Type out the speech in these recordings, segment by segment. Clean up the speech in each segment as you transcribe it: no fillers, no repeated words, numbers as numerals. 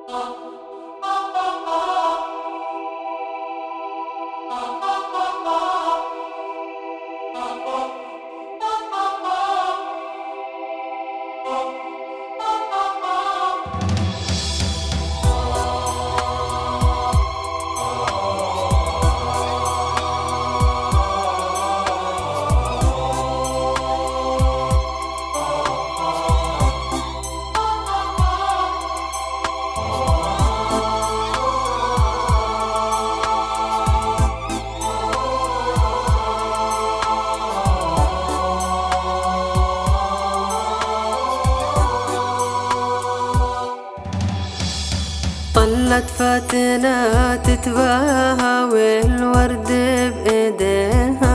طلت فاتنة تتباهى والورد بإيديها،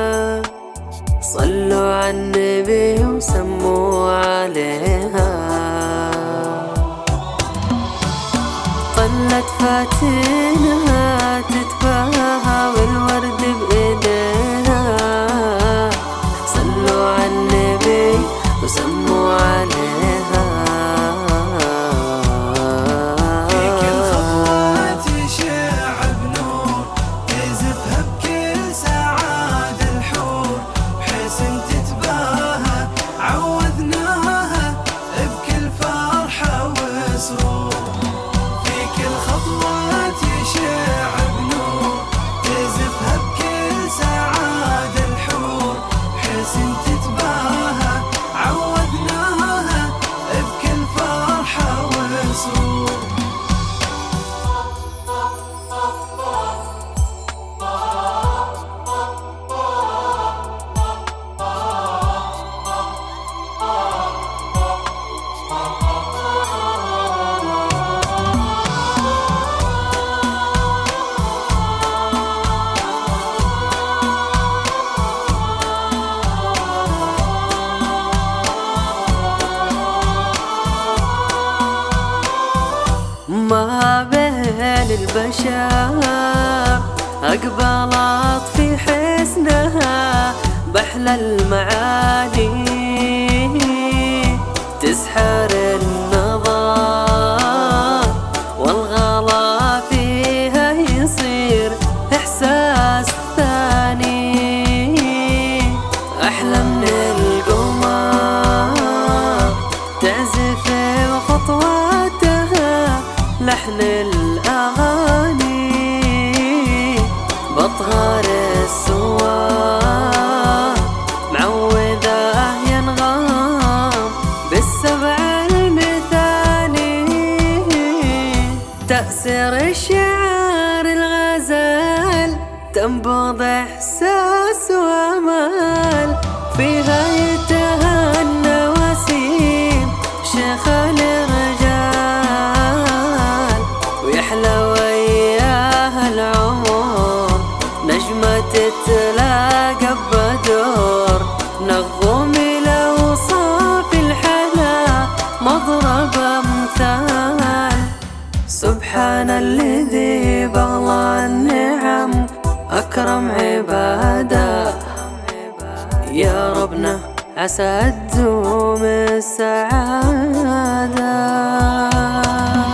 صلوا على النبي وسموا عليها. طلت فاتنة تتباهى والورد بإيديها، صلوا على النبي وسموا عليها. ما بين البشر أقبلت في حسنها بحلى المعاني، تسحر النظر والغلا فيها يصير إحساس ثاني، أحلى من القمر تعزف وخطواتها لحن الأغاني، بطهر السوار معوذة ينغام بالسبع المثاني، تأثير الشعر الغزال تنبض إحساس وأمال، فيها يتهنى وسيم شيخ الرجال، ويحلى وياها العمر نجمة تتلاقى بدور، نغم الأوصاف الحلا مضرب أمثال. سبحان الذي بغلى النعم أكرم عباده، يا ربنا عسى تدوم السعادة.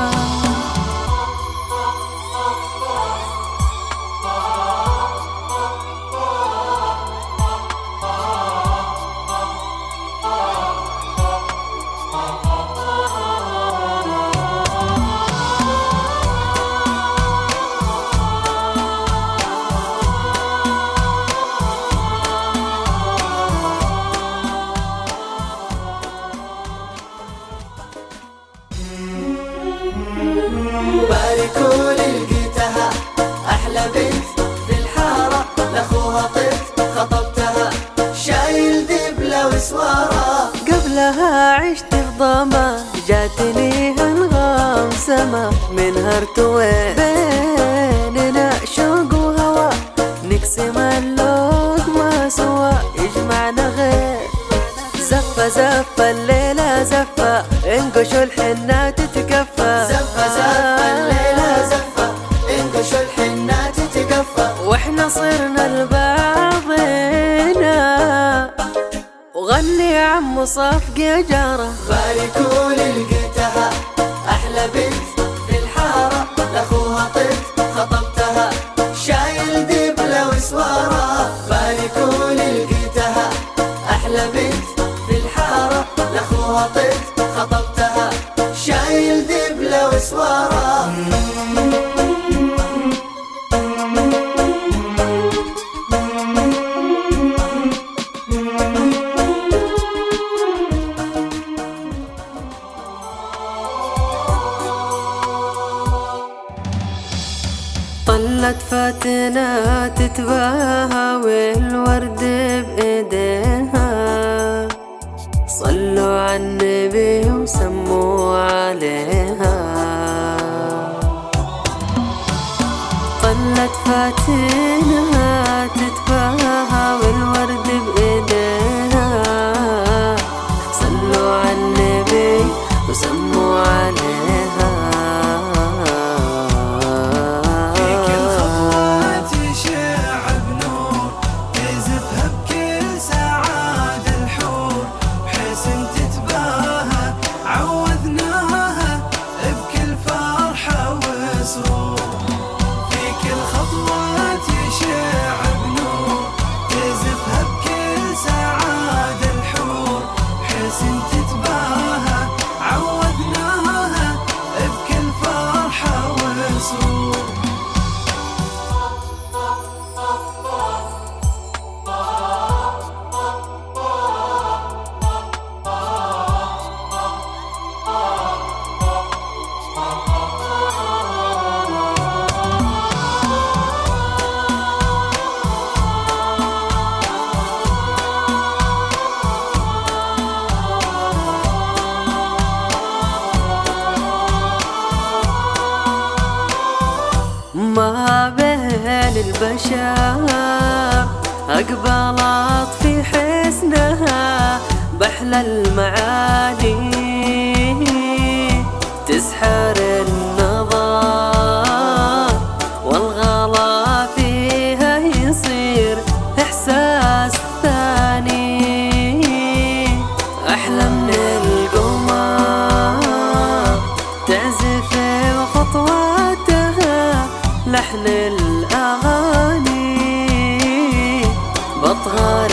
باركوا لي لقيتها أحلى بنت في الحارة، لأخوها طفت خطبتها شايل دبلة وسوارة، قبلها عشت في ضما جاتني أنغام سما منها ارتويت، بيننا شوق وهوى نقسم اللقمة سوا يجمعنا غير، زفة زفة الليلة زفة انقشوا الحنة تتكفى، زفة زفة الليلة زفة انقشوا الحنة تتكفى، واحنا صرنا لبعضنا وغني عم صفق يا جاره. باركوا لي لقيتها أحلى بنت في أحلى بنت في الحارة لأخوها طلت خطبتها شايل دبلة وسوارة. طلت فاتنة تتباهى والورد بإيديها، صلوا على النبي وسموا عليها. طلت فاتنة تتباهى والورد بإيديها، صلوا على النبي وسموا عليها. ما بين البشر أقبلت في حسنها بحلى المعاني، تسحر النظر والغلا فيها يصير إحساس ثاني، أحلى من القمر تعزف وخطواتها لحن الأغاني، بطهر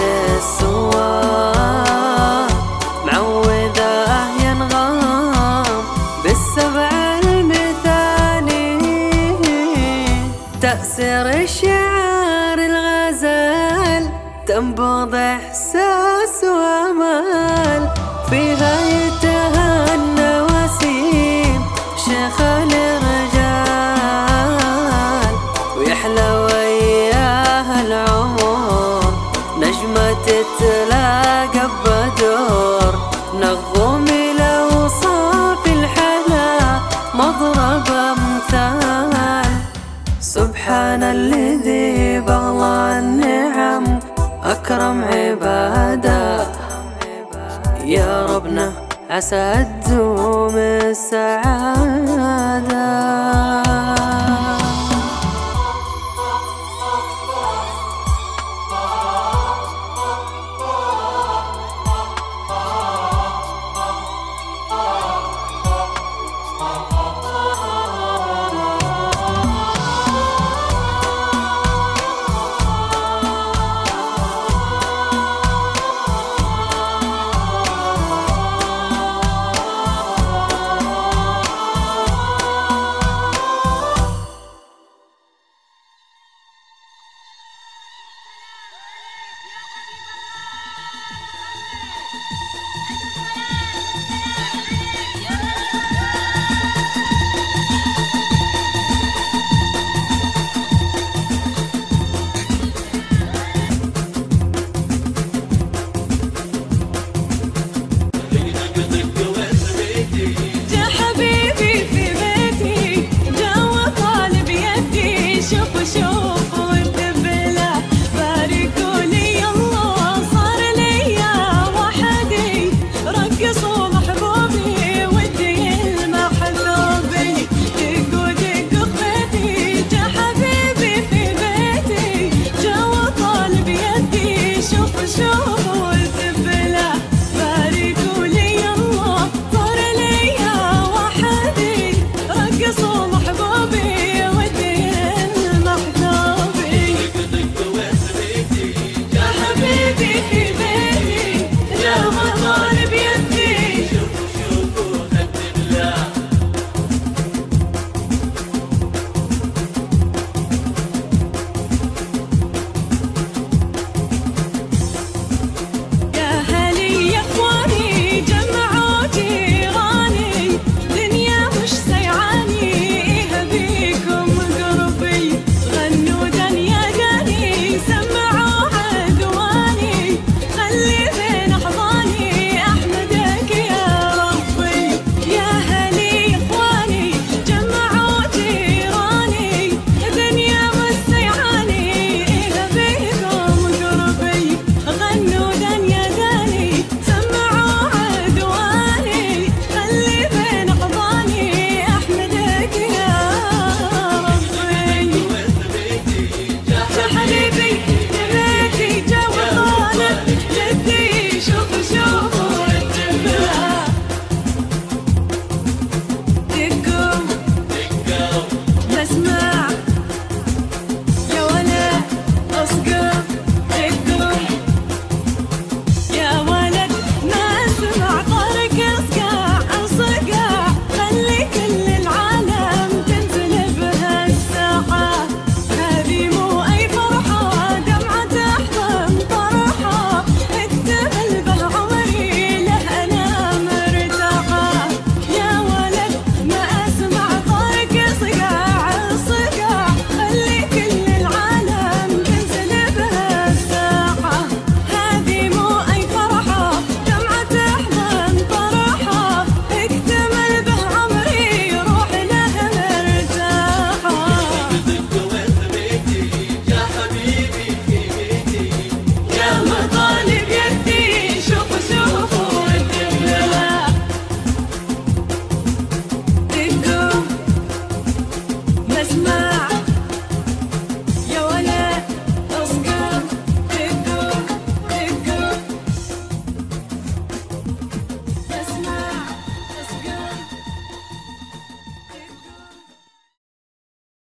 السوار معوذة ينغام بالسبع المثاني، تأثير الشعر الغزال تنبض إحساس وأمال، فيها يتهنى وسيم شيخ الرجال، ويحلى وياها العمر نجمة تتلاقى بدور، نغم الأوصاف الحلا مضرب أمثال. سبحان الذي بغلى النعم أكرم عباده، يا ربنا عسى تدوم السعادة.